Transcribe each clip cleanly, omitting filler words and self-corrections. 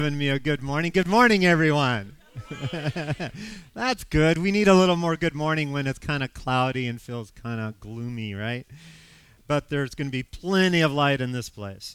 Giving me a good morning. Good morning, everyone. That's good. We need a little more good morning when it's kind of cloudy and feels kind of gloomy, right? But there's going to be plenty of light in this place.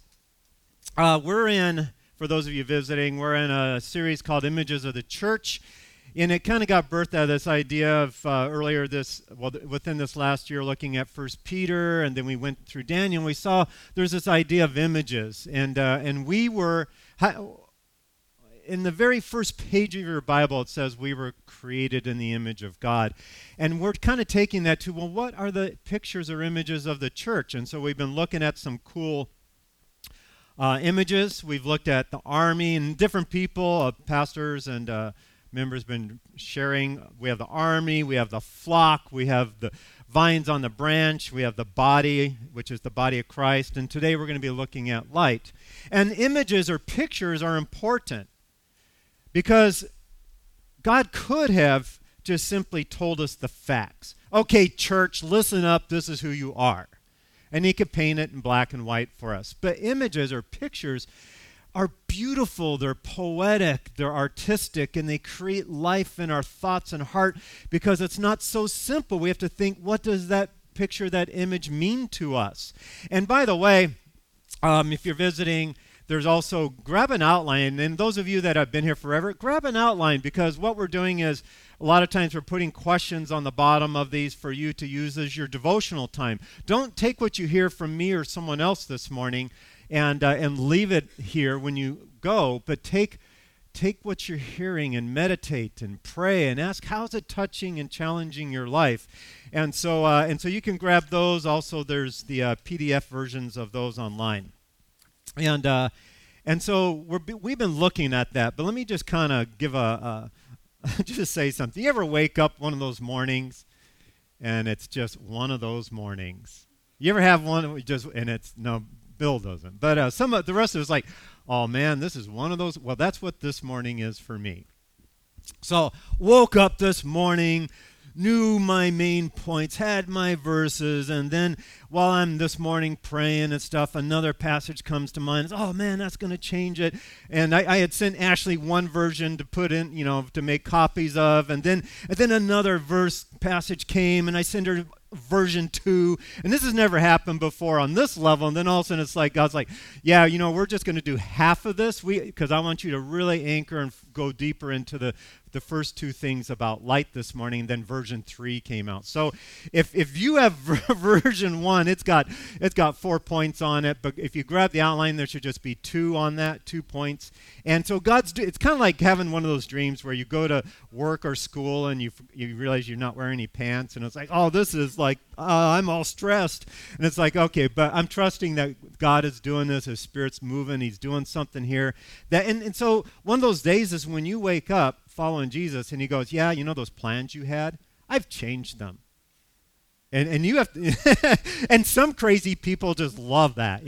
For those of you visiting, we're in a series called Images of the Church. And it kind of got birthed out of this idea of within this last year, looking at First Peter, and then we went through Daniel, and we saw there's this idea of images. And we were... in the very first page of your Bible, it says we were created in the image of God. And we're kind of taking that to, well, what are the pictures or images of the church? And so we've been looking at some cool images. We've looked at the army and different people, pastors and members been sharing. We have the army, we have the flock, we have the vines on the branch, we have the body, which is the body of Christ. And today we're going to be looking at light. And images or pictures are important, because God could have just simply told us the facts. Okay, church, listen up, this is who you are. And he could paint it in black and white for us. But images or pictures are beautiful, they're poetic, they're artistic, and they create life in our thoughts and heart, because it's not so simple. We have to think, what does that picture, that image mean to us? And by the way, if you're visiting, there's also, grab an outline, and those of you that have been here forever, grab an outline, because what we're doing is a lot of times we're putting questions on the bottom of these for you to use as your devotional time. Don't take what you hear from me or someone else this morning and leave it here when you go, but take what you're hearing and meditate and pray and ask, how's it touching and challenging your life? And so you can grab those. Also, there's the PDF versions of those online. And so we've been looking at that, but let me just kind of give just say something. You ever wake up one of those mornings, and it's just one of those mornings? You ever have one and it's, no, Bill doesn't, but the rest of us like, oh man, this is one of those. Well, that's what this morning is for me. So woke up this morning, knew my main points, had my verses, and then while I'm this morning praying and stuff, another passage comes to mind. Oh man, that's going to change it. And I had sent Ashley one version to put in, to make copies of, and then another passage came, and I sent her version 2, and this has never happened before on this level. And then all of a sudden it's like God's like, yeah, we're just going to do half of this, because I want you to really anchor and go deeper into the first 2 things about light this morning. And then version 3 came out. So if you have version 1, it's got 4 points on it, but if you grab the outline, there should just be 2 on that, 2 points. And so it's kind of like having one of those dreams where you go to work or school and you realize you're not wearing any pants, and it's like, oh, this is like, I'm all stressed. And it's like, okay, but I'm trusting that God is doing this, his Spirit's moving, he's doing something here. And so one of those days is when you wake up following Jesus, and he goes, yeah, those plans you had, I've changed them. And you have to and some crazy people just love that,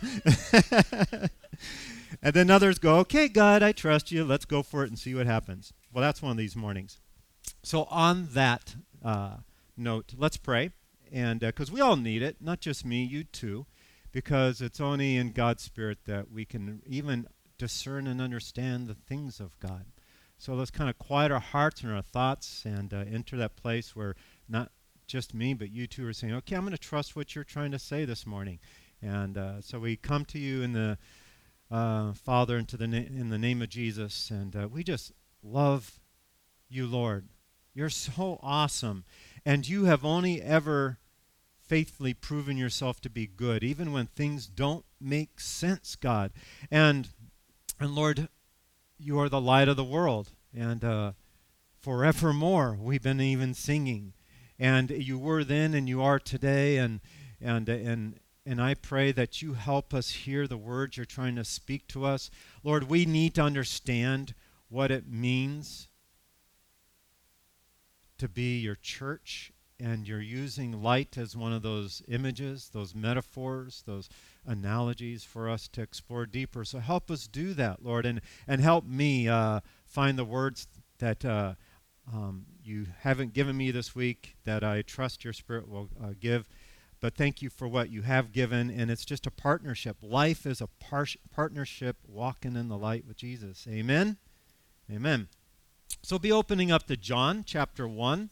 And then others go, okay, God, I trust you. Let's go for it and see what happens. Well, that's one of these mornings. So on that note, let's pray. And because we all need it, not just me, you too, because it's only in God's Spirit that we can even discern and understand the things of God. So let's kind of quiet our hearts and our thoughts and enter that place where not just me, but you two are saying, okay, I'm going to trust what you're trying to say this morning. And so we come to you in the Father, and in the name of Jesus, and we just love you, Lord. You're so awesome, and you have only ever faithfully proven yourself to be good, even when things don't make sense, God. And Lord, you are the light of the world, and forevermore we've been even singing. And you were then, and you are today, and I pray that you help us hear the words you're trying to speak to us. Lord, we need to understand what it means to be your church, and you're using light as one of those images, those metaphors, those analogies for us to explore deeper. So help us do that, Lord, and help me find the words that you haven't given me this week that I trust your Spirit will give. but thank you for what you have given, and it's just a partnership. Life is a partnership walking in the light with Jesus. Amen? Amen. So be opening up to John chapter 1.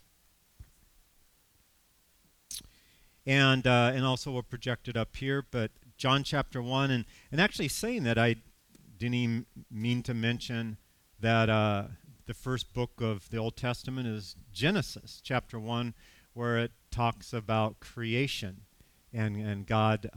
And also we'll project it up here, but John chapter 1, and actually saying that I didn't even mean to mention that the first book of the Old Testament is Genesis chapter 1, where it talks about creation and God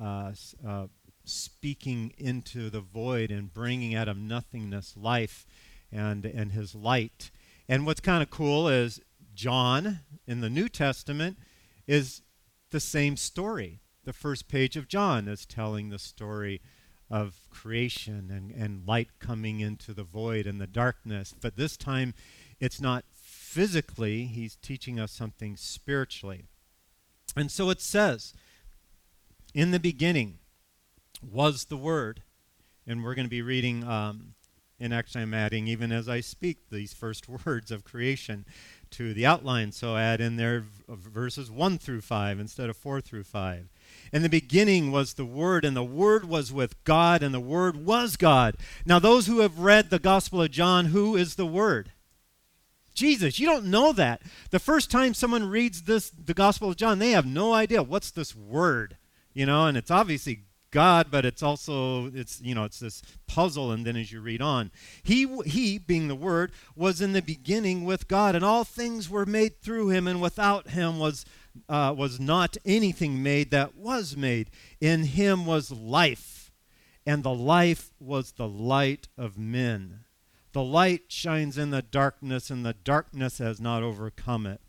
speaking into the void and bringing out of nothingness life and his light. And what's kind of cool is John in the New Testament is the same story. The first page of John is telling the story of creation and light coming into the void and the darkness. But this time, it's not physically. He's teaching us something spiritually. And so it says, in the beginning was the Word. And we're going to be reading, and actually I'm adding, even as I speak, these first words of creation to the outline. So add in there verses 1 through 5 instead of 4 through 5. In the beginning was the Word, and the Word was with God, and the Word was God. Now those who have read the Gospel of John, who is the Word? Jesus. You don't know that. The first time someone reads the Gospel of John, they have no idea what's this Word, and it's obviously God, but it's also, it's this puzzle, and then as you read on, he being the Word, was in the beginning with God, and all things were made through him, and without him was not anything made that was made. In him was life, and the life was the light of men. The light shines in the darkness, and the darkness has not overcome it.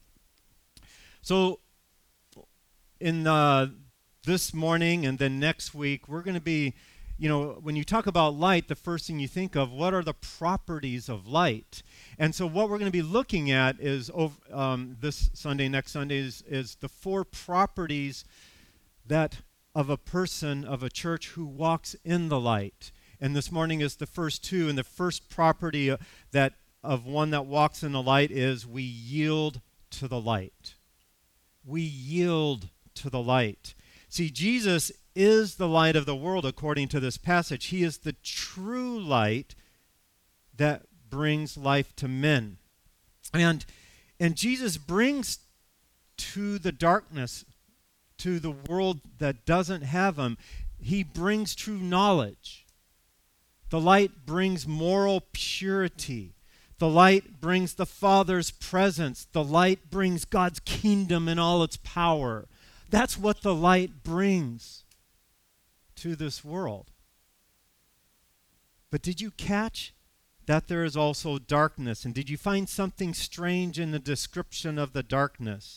So in this morning and then next week, we're going to be, when you talk about light, the first thing you think of, what are the properties of light? And so what we're going to be looking at is this Sunday, next Sunday, is the 4 properties that of a person, of a church who walks in the light. And this morning is the first 2, and the first property that of one that walks in the light is we yield to the light. We yield to the light. See, Jesus is the light of the world according to this passage. He is the true light that brings life to men. And Jesus brings to the darkness, to the world that doesn't have him, he brings true knowledge. The light brings moral purity. The light brings the Father's presence. The light brings God's kingdom in all its power. That's what the light brings to this world. But did you catch that there is also darkness? And did you find something strange in the description of the darkness?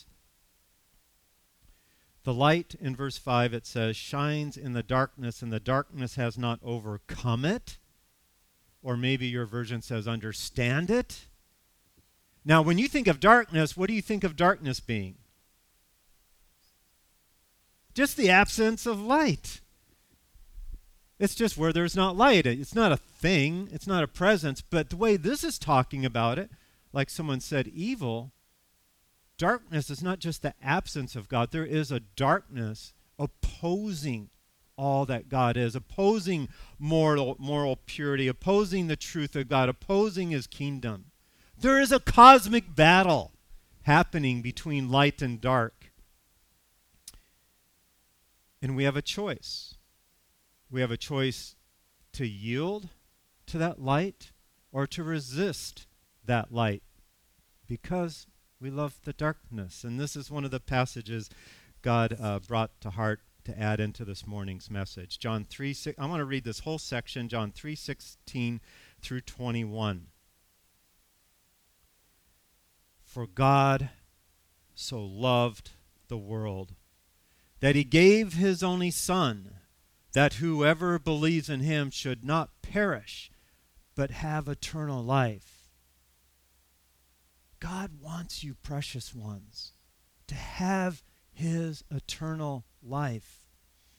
The light, in verse 5, it says, shines in the darkness, and the darkness has not overcome it. Or maybe your version says, understand it. Now, when you think of darkness, what do you think of darkness being? Just the absence of light. It's just where there's not light. It's not a thing. It's not a presence. But the way this is talking about it, like someone said, evil, darkness is not just the absence of God. There is a darkness opposing all that God is, opposing moral purity, opposing the truth of God, opposing his kingdom. There is a cosmic battle happening between light and dark. And we have a choice. We have a choice to yield to that light or to resist that light because we love the darkness. And this is one of the passages God brought to heart to add into this morning's message. John 3:6. I want to read this whole section, John 3:16 through 21. For God so loved the world that he gave his only Son, that whoever believes in him should not perish, but have eternal life. God wants you, precious ones, to have his eternal life.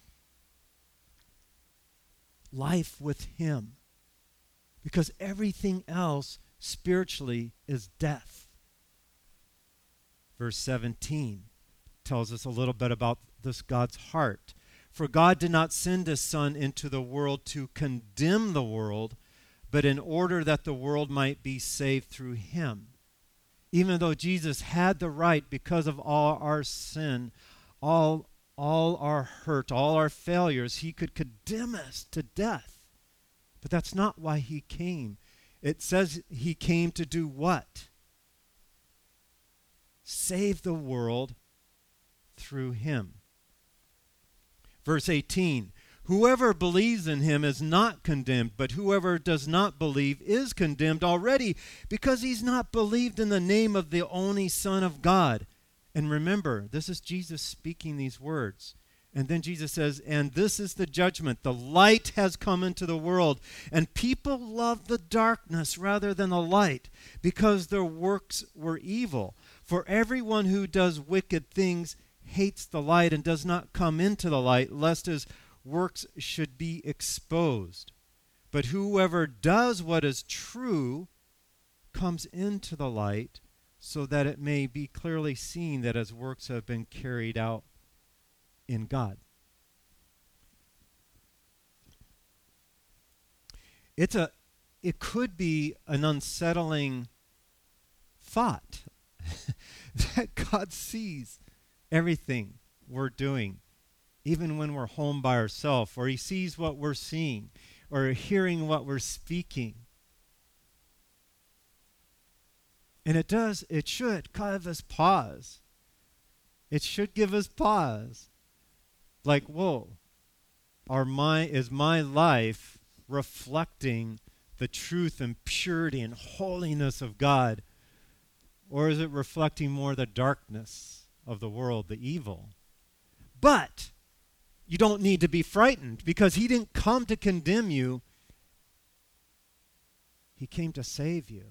Life with him. Because everything else spiritually is death. Verse 17 tells us a little bit about this God's heart. For God did not send his Son into the world to condemn the world, but in order that the world might be saved through him. Even though Jesus had the right, because of all our sin, all our hurt, all our failures, he could condemn us to death. But that's not why he came. It says he came to do what? Save the world through him. Verse 18, whoever believes in him is not condemned, but whoever does not believe is condemned already, because he's not believed in the name of the only Son of God. And remember, this is Jesus speaking these words. And then Jesus says, and this is the judgment. The light has come into the world, and people love the darkness rather than the light, because their works were evil. For everyone who does wicked things hates the light and does not come into the light, lest his works should be exposed. But whoever does what is true comes into the light, so that it may be clearly seen that his works have been carried out in God. It could be an unsettling thought that God sees everything we're doing, even when we're home by ourselves, or he sees what we're seeing, or hearing what we're speaking. And it should give us pause. It should give us pause. Like, whoa, is my life reflecting the truth and purity and holiness of God? Or is it reflecting more the darkness of the world, the evil? But you don't need to be frightened, because he didn't come to condemn you. He came to save you.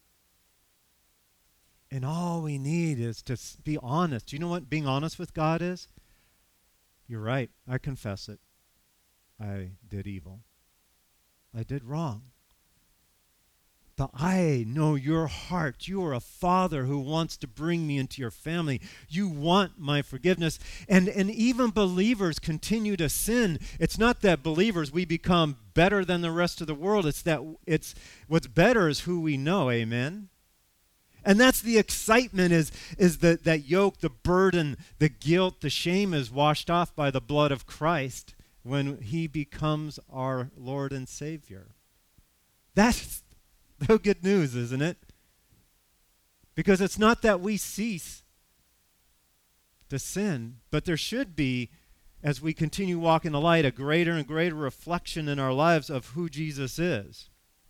And all we need is to be honest. Do you know what being honest with God is? You're right. I confess it. I did evil. I did wrong. But I know your heart. You are a father who wants to bring me into your family. You want my forgiveness. And even believers continue to sin. It's not that believers, we become better than the rest of the world. It's what's better is who we know. Amen? And that's the excitement, is that yoke, the burden, the guilt, the shame is washed off by the blood of Christ when he becomes our Lord and Savior. That's the good news, isn't it? Because it's not that we cease to sin, but there should be, as we continue walking the light, a greater and greater reflection in our lives of who Jesus is.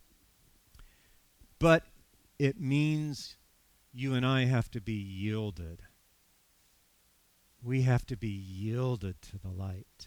But it means you and I have to be yielded. We have to be yielded to the light.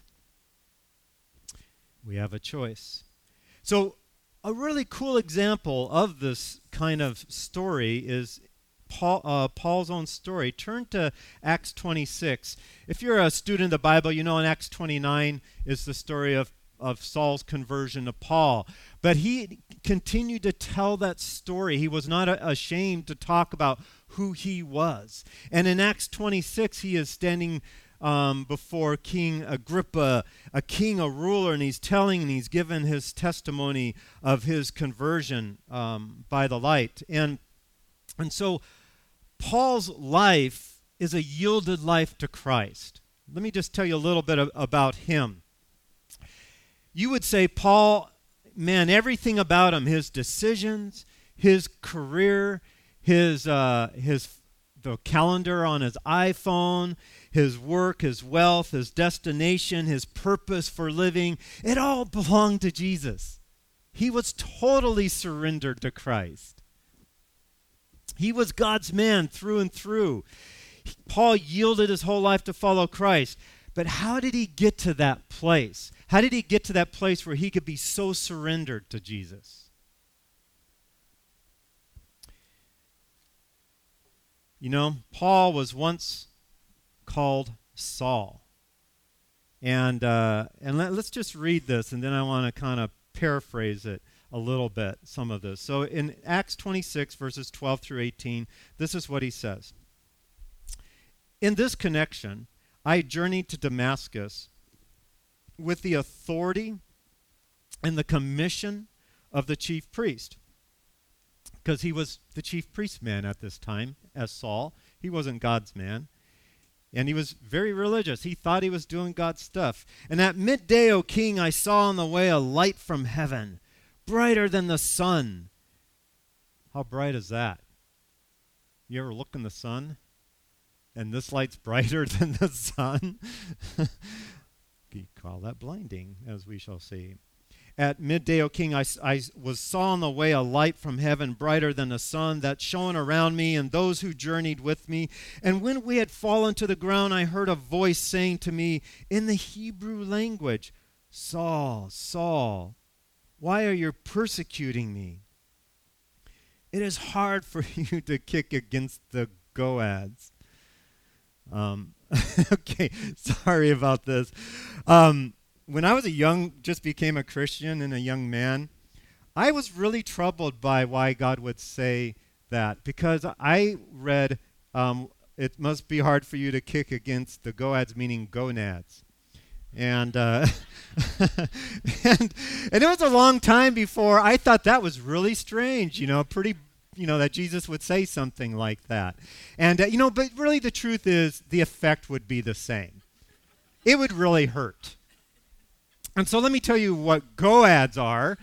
We have a choice. So a really cool example of this kind of story is Paul's own story. Turn to Acts 26. If you're a student of the Bible, you know in Acts 29 is the story of Saul's conversion to Paul. But he continued to tell that story. He was not ashamed to talk about who he was. And in Acts 26, he is standing before King Agrippa, a ruler, and he's given his testimony of his conversion by the light. And so Paul's life is a yielded life to Christ. Let me just tell you a little bit about him. You would say Paul, man, everything about him, his decisions, his career, the calendar on his iPhone, his work, his wealth, his destination, his purpose for living, it all belonged to Jesus. He was totally surrendered to Christ. He was God's man through and through. Paul yielded his whole life to follow Christ. But how did he get to that place? How did he get to that place where he could be so surrendered to Jesus? You know, Paul was once called Saul. And let's just read this, and then I want to kind of paraphrase it a little bit, some of this. So in Acts 26, verses 12 through 18, this is what he says. In this connection, I journeyed to Damascus with the authority and the commission of the chief priest, because he was the chief priest man at this time as Saul. He wasn't God's man. And he was very religious. He thought he was doing God's stuff. And at midday, O king, I saw on the way a light from heaven, brighter than the sun. How bright is that? You ever look in the sun? And this light's brighter than the sun? You call that blinding, as we shall see. At midday, O king, I saw on the way a light from heaven, brighter than the sun, that shone around me and those who journeyed with me. And when we had fallen to the ground, I heard a voice saying to me in the Hebrew language, Saul, Saul, why are you persecuting me? It is hard for you to kick against the goads. Okay, sorry about this. When I was just became a Christian and a young man, I was really troubled by why God would say that, because I read, it must be hard for you to kick against the goads, meaning gonads. And, and it was a long time before I thought that was really strange, that Jesus would say something like that. And, but really the truth is the effect would be the same. It would really hurt. And so let me tell you what goads are.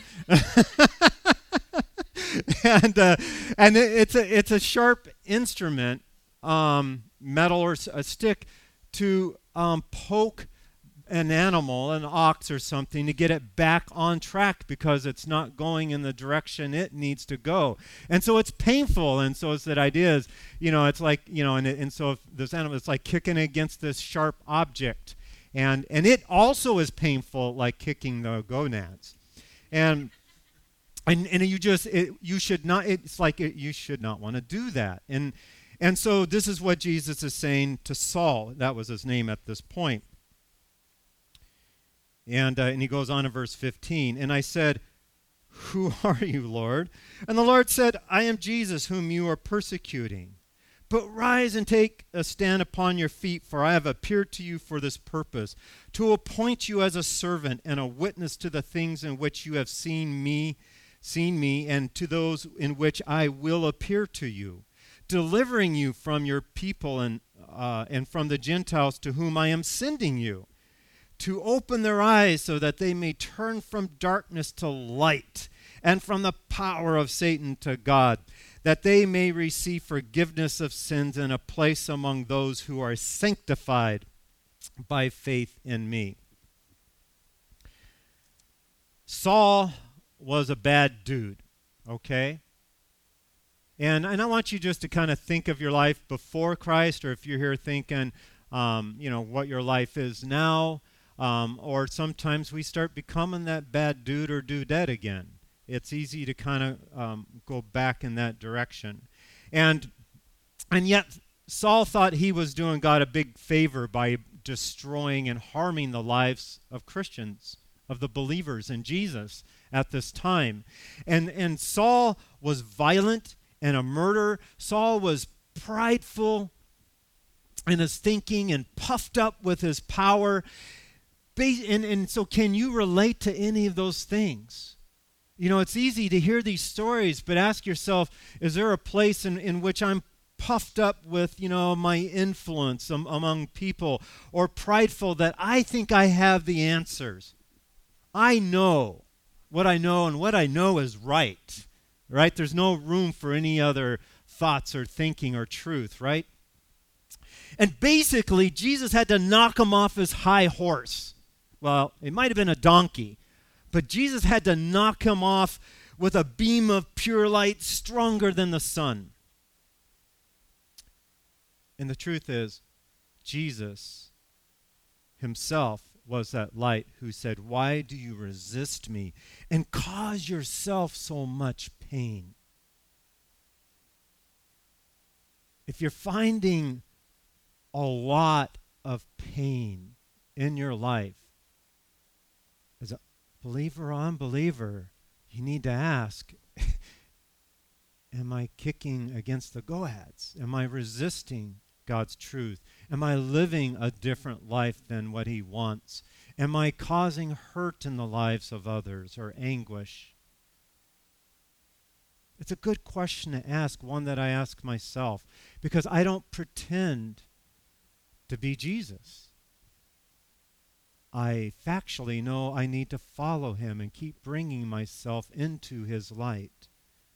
and it's a sharp instrument, metal or a stick, to poke an animal, an ox or something, to get it back on track because it's not going in the direction it needs to go. And so it's painful. And so it's that idea is, it's like, and so if this animal, it's like kicking against this sharp object. And it also is painful, like kicking the gonads. And you should not, it's like you should not want to do that. And so this is what Jesus is saying to Saul. That was his name at this point. And he goes on in verse 15. And I said, who are you, Lord? And the Lord said, I am Jesus, whom you are persecuting. But rise and take a stand upon your feet, for I have appeared to you for this purpose, to appoint you as a servant and a witness to the things in which you have seen me, and to those in which I will appear to you, delivering you from your people and from the Gentiles to whom I am sending you, to open their eyes so that they may turn from darkness to light and from the power of Satan to God, that they may receive forgiveness of sins and a place among those who are sanctified by faith in me. Saul was a bad dude, okay? And I want you just to kind of think of your life before Christ, or if you're here thinking, what your life is now, or sometimes we start becoming that bad dude or dudette again. It's easy to kind of go back in that direction. And yet Saul thought he was doing God a big favor by destroying and harming the lives of Christians, of the believers in Jesus at this time. And Saul was violent and a murderer. Saul was prideful in his thinking and puffed up with his power. And so can you relate to any of those things? It's easy to hear these stories, but ask yourself, is there a place in which I'm puffed up with, my influence among people, or prideful that I think I have the answers? I know what I know, and what I know is right? There's no room for any other thoughts or thinking or truth, right? And basically, Jesus had to knock him off his high horse. Well, it might have been a donkey. But Jesus had to knock him off with a beam of pure light stronger than the sun. And the truth is, Jesus himself was that light who said, why do you resist me and cause yourself so much pain? If you're finding a lot of pain in your life, as a believer or unbeliever, you need to ask, am I kicking against the goads? Am I resisting God's truth? Am I living a different life than what he wants? Am I causing hurt in the lives of others or anguish? It's a good question to ask, one that I ask myself, because I don't pretend to be Jesus. I factually know I need to follow him and keep bringing myself into his light.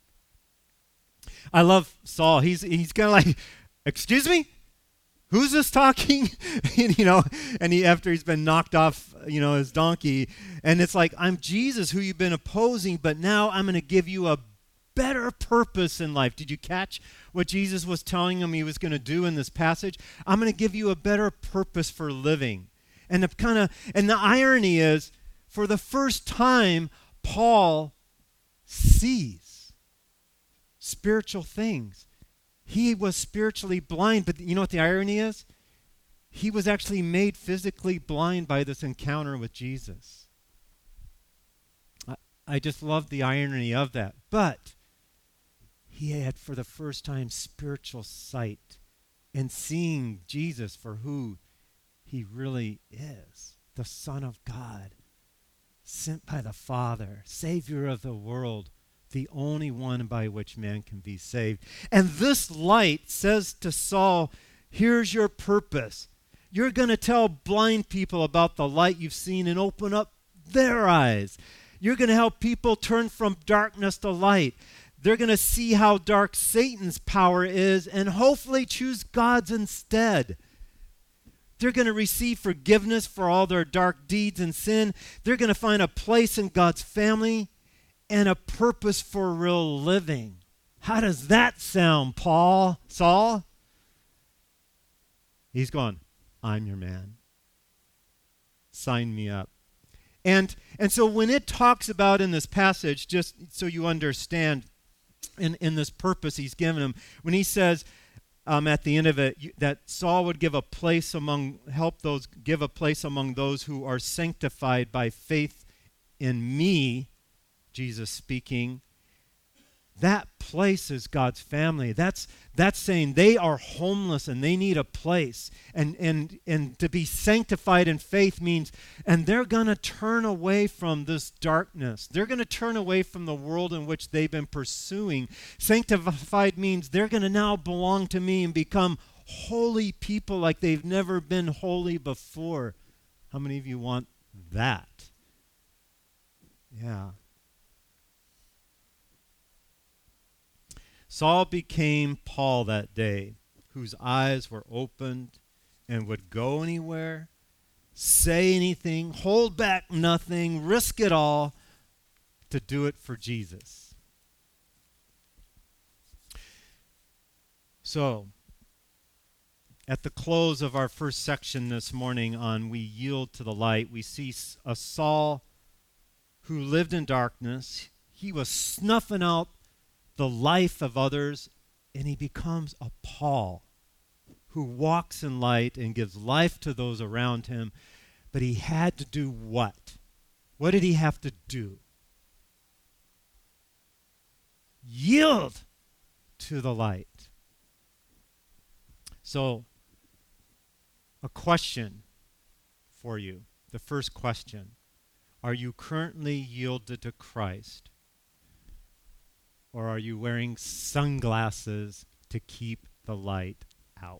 I love Saul. He's kind of like, excuse me? Who's this talking? And he after he's been knocked off, his donkey, and it's like, I'm Jesus who you've been opposing, but now I'm going to give you a better purpose in life. Did you catch what Jesus was telling him he was going to do in this passage? I'm going to give you a better purpose for living. And the irony is, for the first time, Paul sees spiritual things. He was spiritually blind, but you know what the irony is? He was actually made physically blind by this encounter with Jesus. I just love the irony of that. But he had, for the first time, spiritual sight and seeing Jesus for who he really is, the Son of God, sent by the Father, Savior of the world, the only one by which man can be saved. And this light says to Saul, here's your purpose. You're going to tell blind people about the light you've seen and open up their eyes. You're going to help people turn from darkness to light. They're going to see how dark Satan's power is and hopefully choose God's instead. They're going to receive forgiveness for all their dark deeds and sin. They're going to find a place in God's family and a purpose for real living. How does that sound, Saul? He's going, I'm your man. Sign me up. And so when it talks about in this passage, just so you understand, in this purpose he's given him, when he says at the end of it that Saul would give a place among those who are sanctified by faith in me, Jesus speaking, that place is God's family. That's saying they are homeless and they need a place. And to be sanctified in faith means, and they're going to turn away from this darkness. They're going to turn away from the world in which they've been pursuing. Sanctified means they're going to now belong to me and become holy people like they've never been holy before. How many of you want that? Yeah. Saul became Paul that day, whose eyes were opened and would go anywhere, say anything, hold back nothing, risk it all to do it for Jesus. So, at the close of our first section this morning on We Yield to the Light, we see a Saul who lived in darkness. He was snuffing out the life of others, and he becomes a Paul who walks in light and gives life to those around him. But he had to do what? What did he have to do? Yield to the light. So, a question for you. The first question. Are you currently yielded to Christ? Or are you wearing sunglasses to keep the light out?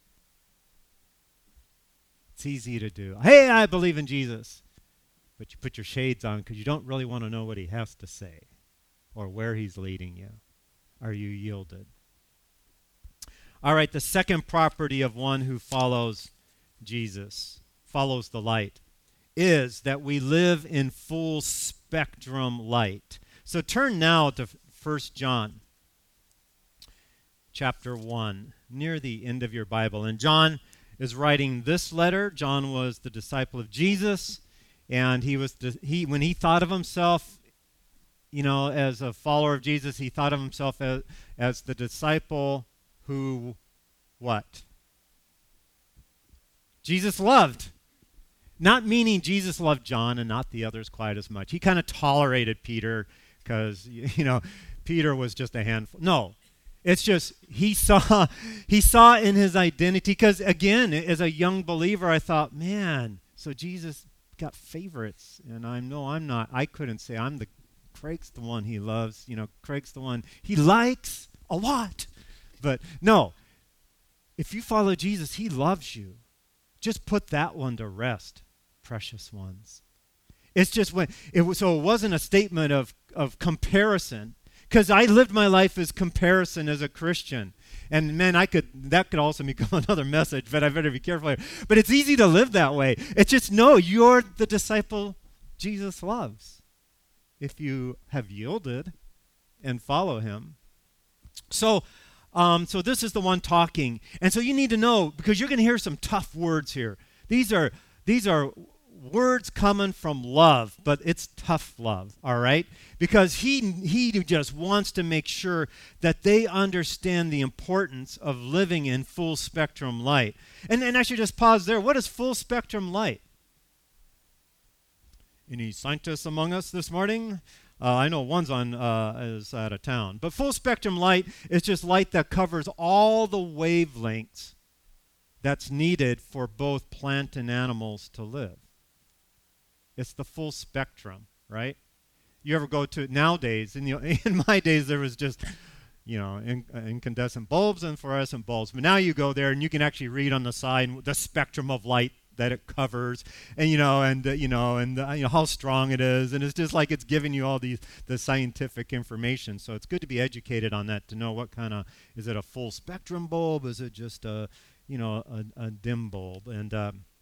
It's easy to do. Hey, I believe in Jesus. But you put your shades on because you don't really want to know what he has to say or where he's leading you. Are you yielded? All right, the second property of one who follows Jesus, follows the light, is that we live in full spectrum light. So turn now to 1 John chapter 1, near the end of your Bible. And John is writing this letter. John was the disciple of Jesus, and when he thought of himself, as a follower of Jesus, he thought of himself as the disciple who, what? Jesus loved. Not meaning Jesus loved John and not the others quite as much. He kind of tolerated Peter because, Peter was just a handful. No, It's just he saw in his identity, because again, as a young believer, I thought, man, so Jesus got favorites, and I'm not. I couldn't say Craig's the one he loves. Craig's the one he likes a lot. But no, if you follow Jesus, he loves you. Just put that one to rest, precious ones. It's just so it wasn't a statement of comparison, because I lived my life as comparison as a Christian. And man, that could also become another message, but I better be careful here. But it's easy to live that way. It's just, no, you're the disciple Jesus loves if you have yielded and follow him. So this is the one talking. And so you need to know, because you're going to hear some tough words here. These are words coming from love, but it's tough love, all right? Because he just wants to make sure that they understand the importance of living in full spectrum light. And I should just pause there. What is full spectrum light? Any scientists among us this morning? I know one's is out of town. But full spectrum light is just light that covers all the wavelengths that's needed for both plant and animals to live. It's the full spectrum, right? You ever go to nowadays? In my days, there was just, incandescent bulbs and fluorescent bulbs. But now you go there and you can actually read on the side the spectrum of light that it covers, and how strong it is, and it's just like it's giving you all the scientific information. So it's good to be educated on that, to know what kind of, is it a full spectrum bulb? Is it just a dim bulb? And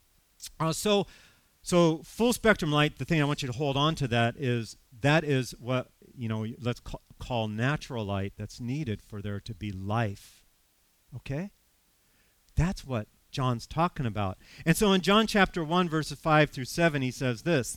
So full spectrum light, the thing I want you to hold on to that is what, let's call natural light that's needed for there to be life. Okay? That's what John's talking about. And so in John chapter 1, verses 5 through 7, he says this: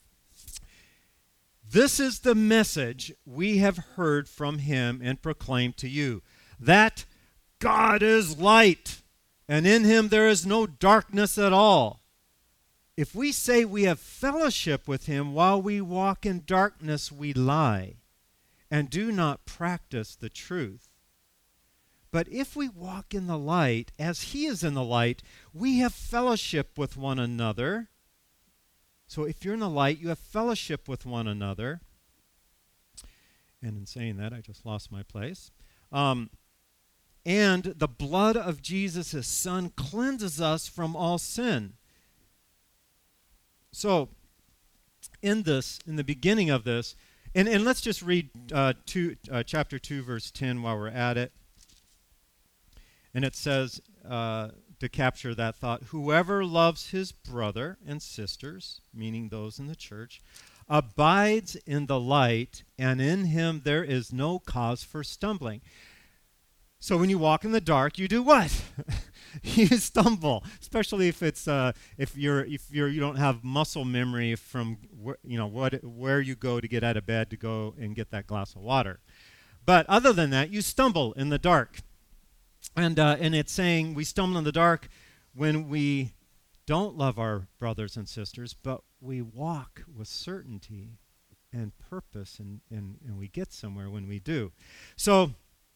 "This is the message we have heard from him and proclaimed to you, that God is light, and in him there is no darkness at all. If we say we have fellowship with him while we walk in darkness, we lie and do not practice the truth. But if we walk in the light, as he is in the light, we have fellowship with one another." So if you're in the light, you have fellowship with one another. And in saying that, I just lost my place. "And the blood of Jesus, his son, cleanses us from all sin." So in the beginning of this, and let's just read chapter 2, verse 10 while we're at it. And it says, to capture that thought, "Whoever loves his brother and sisters," meaning those in the church, "abides in the light, and in him there is no cause for stumbling." So when you walk in the dark, you do what? You stumble, especially if it's if you don't have muscle memory from where you go to get out of bed to go and get that glass of water. But other than that, you stumble in the dark. And it's saying we stumble in the dark when we don't love our brothers and sisters, but we walk with certainty and purpose, and we get somewhere when we do. So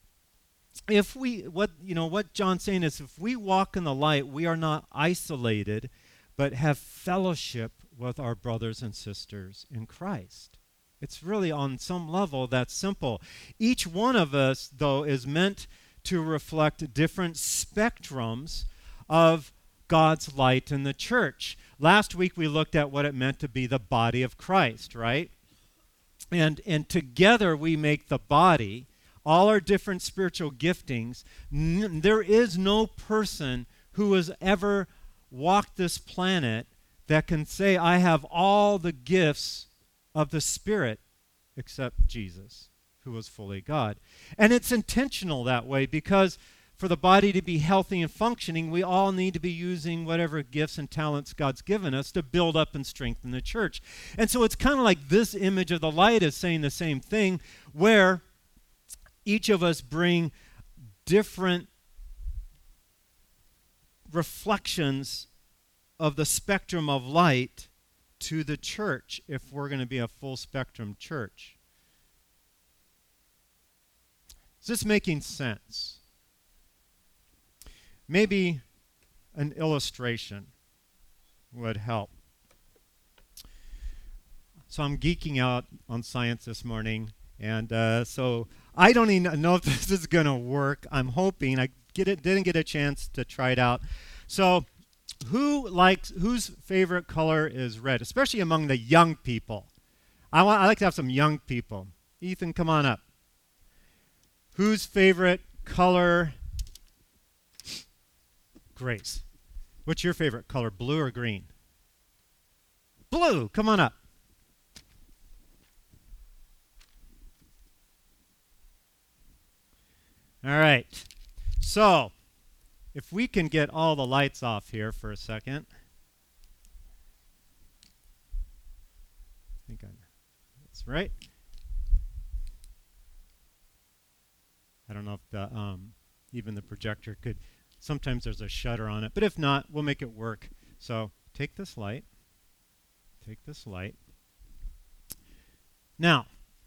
what John's saying is, if we walk in the light, we are not isolated, but have fellowship with our brothers and sisters in Christ. It's really, on some level, that simple. Each one of us, though, is meant to reflect different spectrums of God's light in the church. Last week we looked at what it meant to be the body of Christ, right? And together we make the body, all our different spiritual giftings. There is no person who has ever walked this planet that can say, "I have all the gifts of the Spirit," except Jesus, who was fully God. And it's intentional that way, because for the body to be healthy and functioning, we all need to be using whatever gifts and talents God's given us to build up and strengthen the church. And so it's kind of like this image of the light is saying the same thing, where each of us bring different reflections of the spectrum of light to the church if we're going to be a full spectrum church. Is this making sense? Maybe an illustration would help. So I'm geeking out on science this morning, and so I don't even know if this is going to work. I'm hoping. Didn't get a chance to try it out. So whose favorite color is red, especially among the young people? I like to have some young people. Ethan, come on up. Whose favorite color? Grace. What's your favorite color, blue or green? Blue, come on up. All right. So, if we can get all the lights off here for a second. I think that's right. I don't know if the even the projector could. Sometimes there's a shutter on it, but if not, we'll make it work. So take this light. Take this light. Now,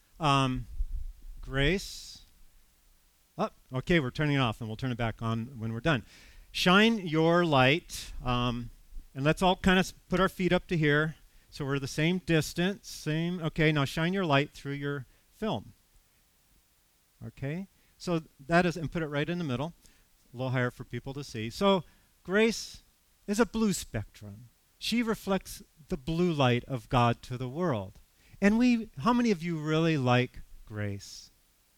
Grace. Oh, okay, we're turning it off, and we'll turn it back on when we're done. Shine your light, and let's all kind of put our feet up to here. So we're the same distance, same. Okay, now shine your light through your film. Okay, so that is, and put it right in the middle, a little higher for people to see. So Grace is a blue spectrum. She reflects the blue light of God to the world. And how many of you really like Grace?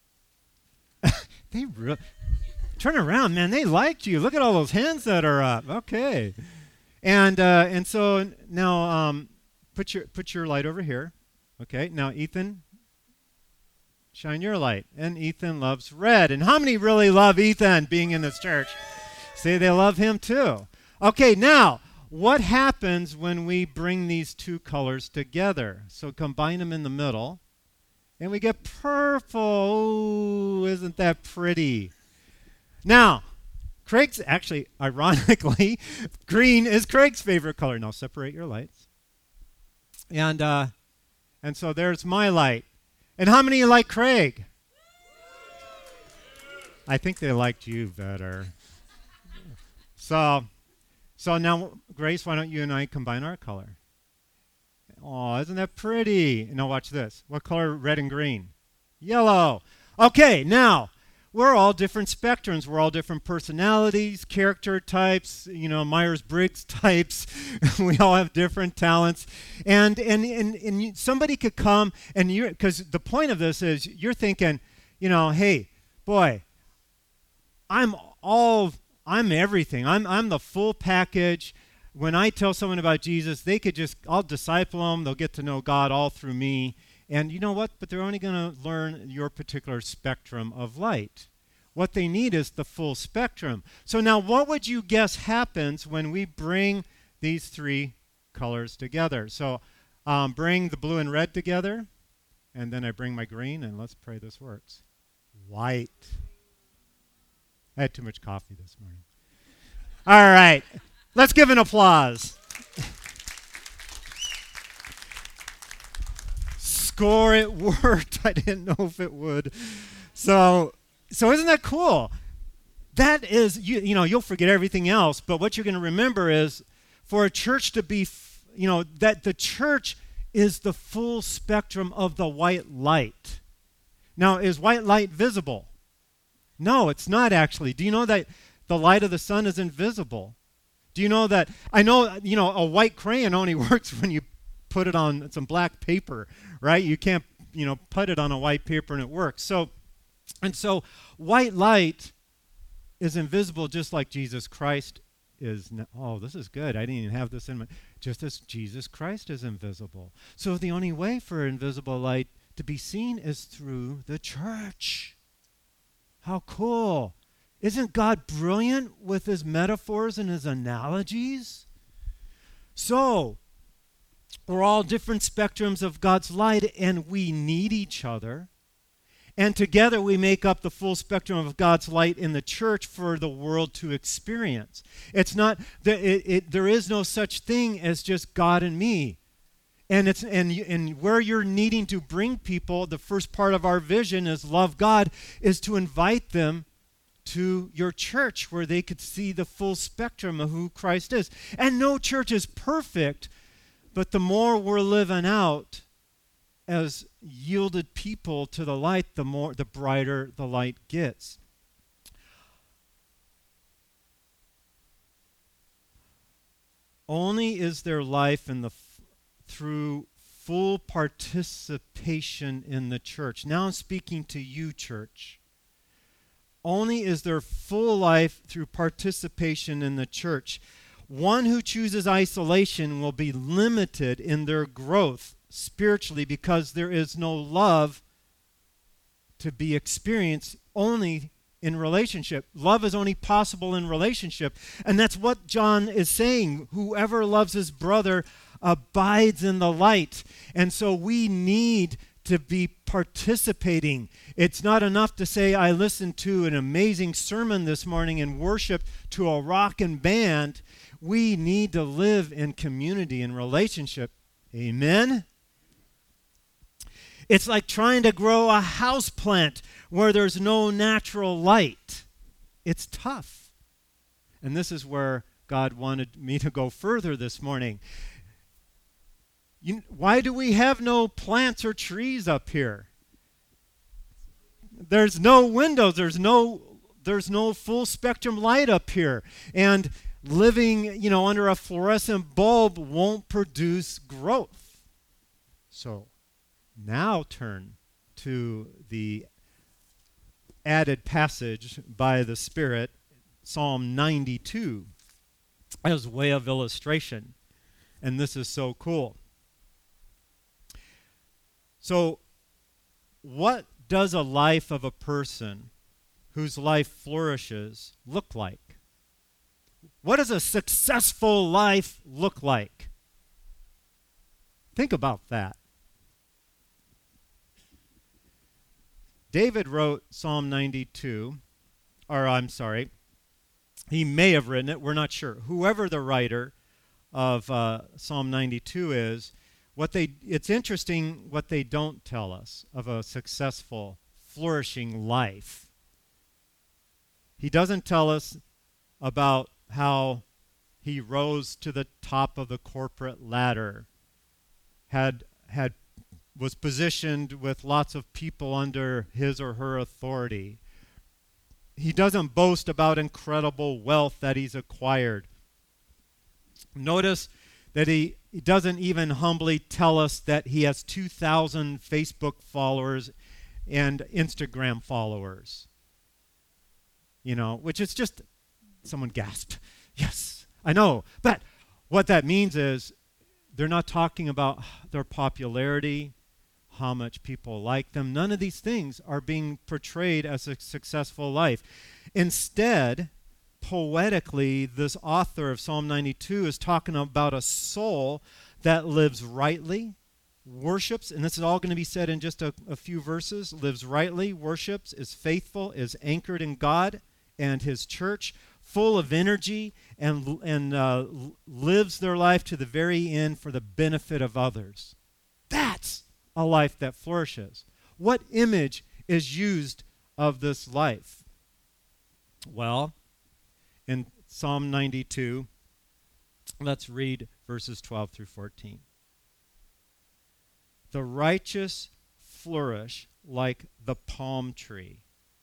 They really turn around, man. They liked you. Look at all those hands that are up. Okay, and so now put your light over here. Okay, now Ethan, shine your light. And Ethan loves red. And how many really love Ethan being in this church? Say they love him too. Okay, now what happens when we bring these two colors together? So combine them in the middle. And we get purple. Ooh, isn't that pretty? Now, Craig's actually, ironically, green is Craig's favorite color. Now separate your lights. And so there's my light. And how many like Craig? I think they liked you better. So now, Grace, why don't you and I combine our color? Oh, isn't that pretty? Now watch this. What color, red and green? Yellow. Okay, now, we're all different spectrums. We're all different personalities, character types, Myers-Briggs types. We all have different talents. And somebody could come, and because the point of this is you're thinking, hey, boy, I'm everything. I'm the full package. When I tell someone about Jesus, I'll disciple them. They'll get to know God all through me. And you know what? But they're only going to learn your particular spectrum of light. What they need is the full spectrum. So now what would you guess happens when we bring these three colors together? So bring the blue and red together. And then I bring my green, and let's pray this works. White. I had too much coffee this morning. All right. Let's give an applause. Score, it worked. I didn't know if it would. So isn't that cool? That is, you'll forget everything else, but what you're going to remember is for a church to be, that the church is the full spectrum of the white light. Now, is white light visible? No, it's not actually. Do you know that the light of the sun is invisible? Do you know that? I know, a white crayon only works when you put it on some black paper, right? You can't, put it on a white paper and it works. So white light is invisible just like Jesus Christ is. Oh, this is good. I didn't even have this in my. Just as Jesus Christ is invisible. So the only way for invisible light to be seen is through the church. How cool. Isn't God brilliant with his metaphors and his analogies? So, we're all different spectrums of God's light, and we need each other. And together we make up the full spectrum of God's light in the church for the world to experience. It's not, there is no such thing as just God and me. And where you're needing to bring people, the first part of our vision is love God, is to invite them to your church where they could see the full spectrum of who Christ is. And no church is perfect, but the more we're living out as yielded people to the light, the brighter the light gets. Only is there life through full participation in the church. Now I'm speaking to you, church. Only is there full life through participation in the church. One who chooses isolation will be limited in their growth spiritually because there is no love to be experienced only in relationship. Love is only possible in relationship. And that's what John is saying. Whoever loves his brother abides in the light. And so we need to be participating. It's not enough to say, I listened to an amazing sermon this morning and worship to a rockin' band. We need to live in community and relationship. Amen? It's like trying to grow a house plant where there's no natural light. It's tough. And this is where God wanted me to go further this morning. Why do we have no plants or trees up here? There's no windows. There's no full spectrum light up here. And living, under a fluorescent bulb won't produce growth. So now turn to the added passage by the Spirit, Psalm 92, as way of illustration. And this is so cool. So, what does a life of a person whose life flourishes look like? What does a successful life look like? Think about that. David wrote Psalm 92, he may have written it, we're not sure. Whoever the writer of Psalm 92 is, it's interesting what they don't tell us of a successful, flourishing life. He doesn't tell us about how he rose to the top of the corporate ladder, was positioned with lots of people under his or her authority. He doesn't boast about incredible wealth that he's acquired. Notice that he doesn't even humbly tell us that he has 2,000 Facebook followers and Instagram followers. Which is just, someone gasped. Yes, I know. But what that means is they're not talking about their popularity, how much people like them. None of these things are being portrayed as a successful life. Instead, poetically, this author of Psalm 92 is talking about a soul that lives rightly, worships, and this is all going to be said in just a few verses, lives rightly, worships, is faithful, is anchored in God and his church, full of energy, and lives their life to the very end for the benefit of others. That's a life that flourishes. What image is used of this life? Well, in Psalm 92, let's read verses 12 through 14. The righteous flourish like the palm tree.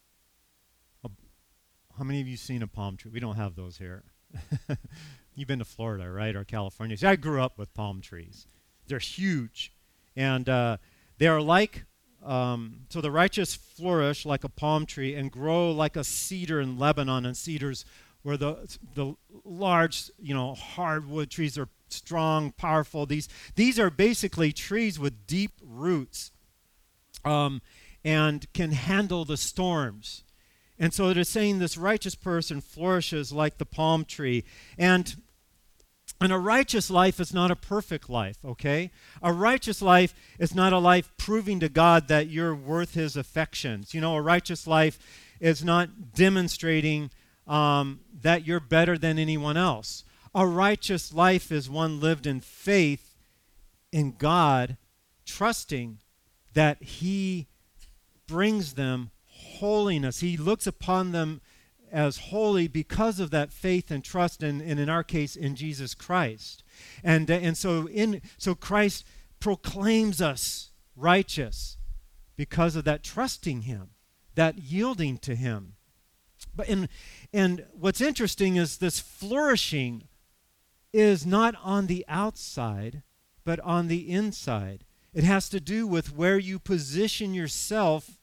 How many of you seen a palm tree? We don't have those here. You've been to Florida, right, or California. See, I grew up with palm trees. They're huge. And they are like, so the righteous flourish like a palm tree and grow like a cedar in Lebanon, and cedars where the large, hardwood trees are strong, powerful. These are basically trees with deep roots and can handle the storms. And so it is saying this righteous person flourishes like the palm tree. And a righteous life is not a perfect life, okay? A righteous life is not a life proving to God that you're worth his affections. A righteous life is not demonstrating that you're better than anyone else. A righteous life is one lived in faith in God, trusting that he brings them holiness. He looks upon them as holy because of that faith and trust, and in our case, in Jesus Christ. And so Christ proclaims us righteous because of that trusting him, that yielding to him. And what's interesting is this flourishing is not on the outside, but on the inside. It has to do with where you position yourself,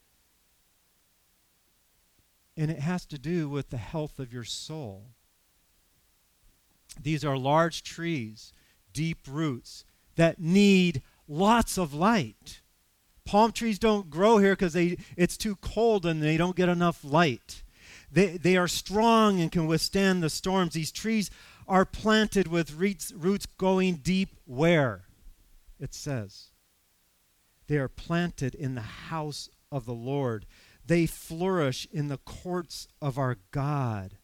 and it has to do with the health of your soul. These are large trees, deep roots that need lots of light. Palm trees don't grow here because it's too cold and they don't get enough light. They are strong and can withstand the storms. These trees are planted with roots going deep where? It says. They are planted in the house of the Lord. They flourish in the courts of our God.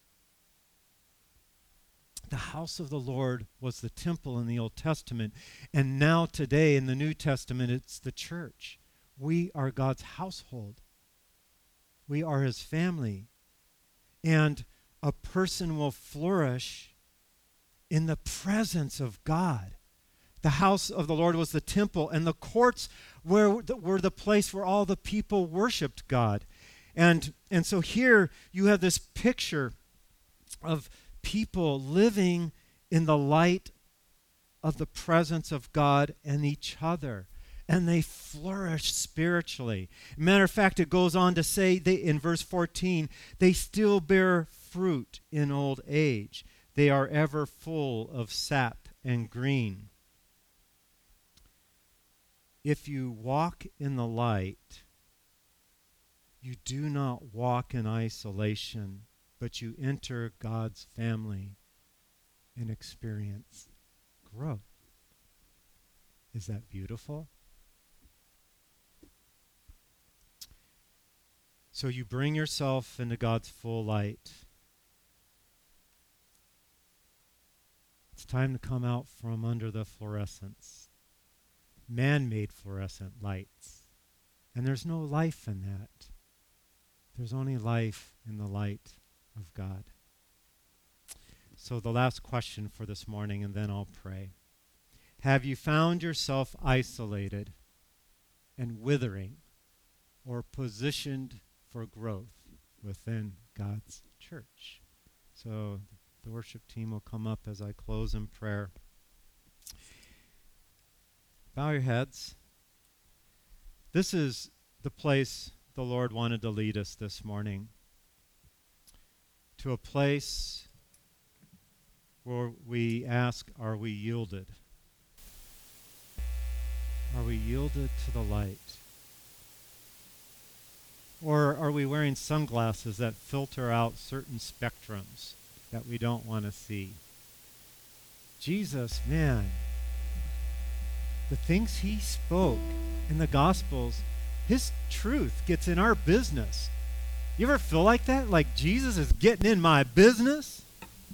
The house of the Lord was the temple in the Old Testament, and now today in the New Testament it's the church. We are God's household. We are his family. And a person will flourish in the presence of God. The house of the Lord was the temple, and the courts were the place where all the people worshiped God. And so here you have this picture of people living in the light of the presence of God and each other. And they flourish spiritually. Matter of fact, it goes on to say in verse 14, they still bear fruit in old age. They are ever full of sap and green. If you walk in the light, you do not walk in isolation, but you enter God's family and experience growth. Is that beautiful? So you bring yourself into God's full light. It's time to come out from under the fluorescence, man-made fluorescent lights. And there's no life in that. There's only life in the light of God. So the last question for this morning, and then I'll pray. Have you found yourself isolated and withering, or positioned for growth within God's church? So the worship team will come up as I close in prayer. Bow your heads. This is the place the Lord wanted to lead us this morning, to a place where we ask, are we yielded? Are we yielded to the light? Or are we wearing sunglasses that filter out certain spectrums that we don't want to see? Jesus, man, the things he spoke in the Gospels, his truth gets in our business. You ever feel like that? Like Jesus is getting in my business?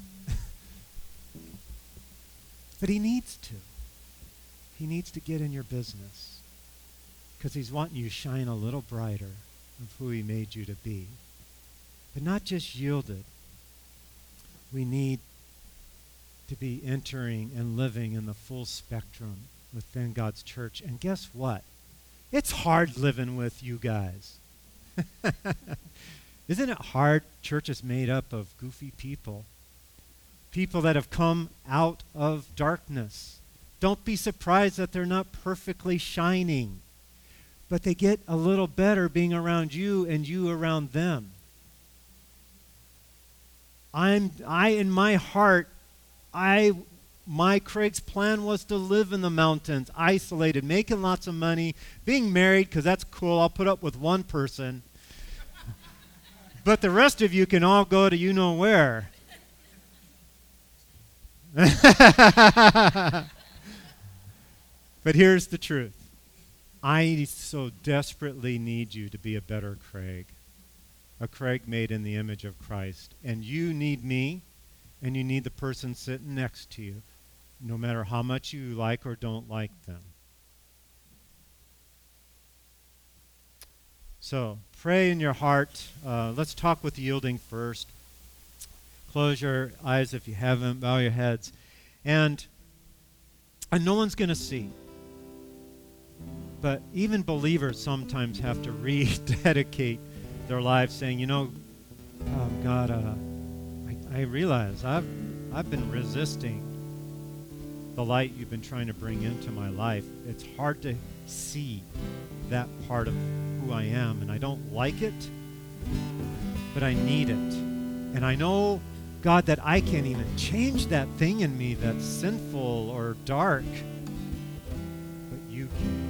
But he needs to. He needs to get in your business because he's wanting you to shine a little brighter of who he made you to be. But not just yielded. We need to be entering and living in the full spectrum within God's church. And guess what? It's hard living with you guys. Isn't it hard? Church is made up of goofy people. People that have come out of darkness. Don't be surprised that they're not perfectly shining. But they get a little better being around you and you around them. In my heart, Craig's plan was to live in the mountains, isolated, making lots of money, being married, because that's cool. I'll put up with one person. But the rest of you can all go to you know where. But here's the truth. I so desperately need you to be a better Craig. A Craig made in the image of Christ. And you need me, and you need the person sitting next to you. no matter how much you like or don't like them. So pray in your heart. Let's talk with yielding first. Close your eyes if you haven't. Bow your heads. And no one's going to see. But even believers sometimes have to rededicate their lives saying, God, I realize I've been resisting the light you've been trying to bring into my life. It's hard to see that part of who I am, and I don't like it, but I need it. And I know, God, that I can't even change that thing in me that's sinful or dark, but you can.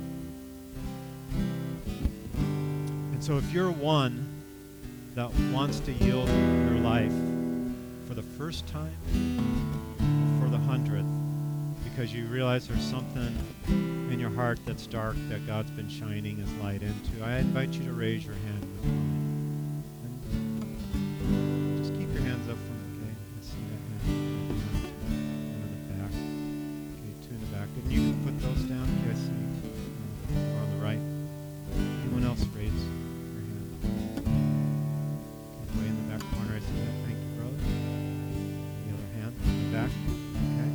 And so if you're one that wants to yield your life for the first time, for the 100th, because you realize there's something in your heart that's dark that God's been shining His light into, I invite you to raise your hand with mine. And just keep your hands up from, okay, I see that hand. One in the back. Okay, two in the back. And you can put those down. Okay, I see. More on the right. Anyone else raise your hand? Okay, way in the back corner, I see that. Thank you, brother. The other hand in the back. Okay.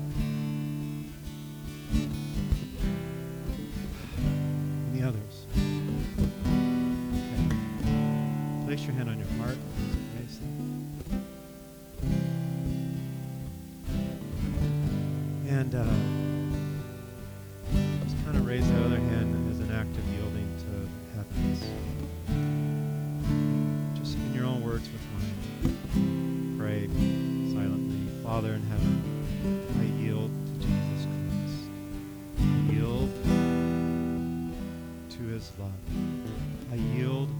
Any others? Okay. Place your hand on your heart. Raise it. And just kind of raise the other hand as an act of yielding to heavens. Just in your own words with mine. Pray silently. Father in heaven, I yield to Jesus Christ. I yield to His love. I yield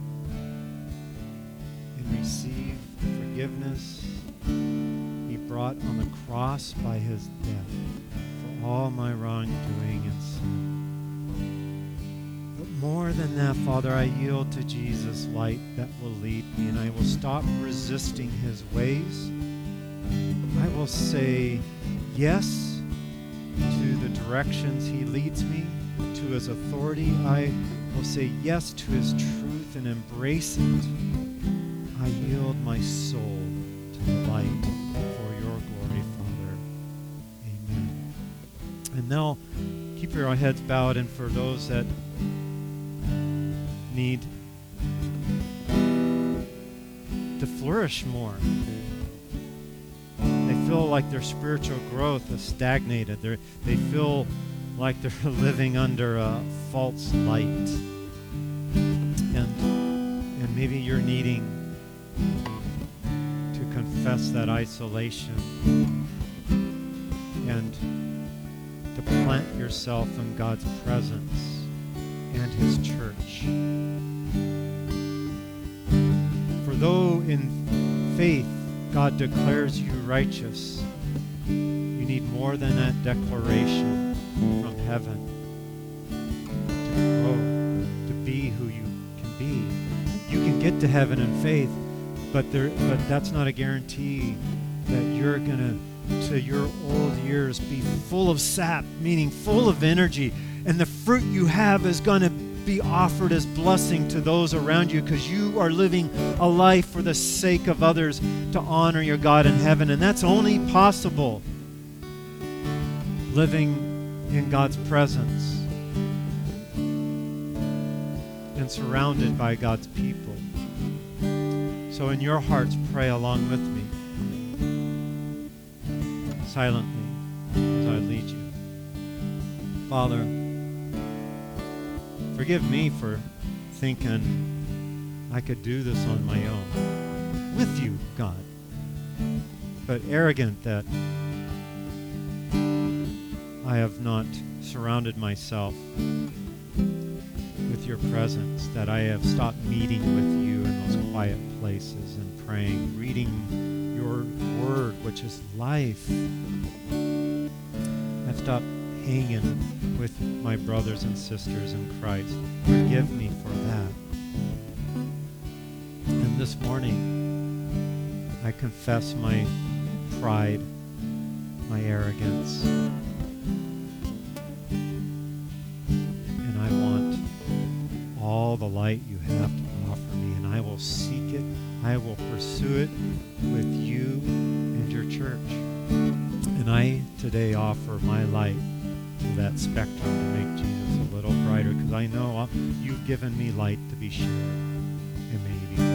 and receive the forgiveness He brought on the cross by His death for all my wrongdoing and sin. But more than that, Father, I yield to Jesus' light that will lead me, and I will stop resisting His ways. I will say yes to the directions He leads me, to His authority. I will say yes to His truth and embrace it. I yield my soul to the light for your glory, Father. Amen. And now, keep your heads bowed, and for those that need to flourish more, they feel like their spiritual growth is stagnated. They feel like they're living under a false light. And maybe you're needing to confess that isolation and to plant yourself in God's presence and His church. For though in faith God declares you righteous, you need more than that declaration from heaven to grow, to be who you can be. You can get to heaven in faith, but that's not a guarantee that you're going to your old years be full of sap, meaning full of energy, and the fruit you have is going to be offered as blessing to those around you, because you are living a life for the sake of others to honor your God in heaven. And that's only possible living in God's presence and surrounded by God's people. So in your hearts, pray along with me, silently, as I lead you. Father, forgive me for thinking I could do this on my own with you, God, but arrogant that I have not surrounded myself with your presence, that I have stopped meeting with you in those quiet places and praying, reading your word, which is life. I've stopped hanging with my brothers and sisters in Christ. Forgive me for that. And this morning, I confess my pride my arrogance. And I want all the light you have to offer me, and I will seek it. I will pursue it with you and your church. And I today offer my light to that spectrum to make Jesus a little brighter, because I know you've given me light to be shared. And may you be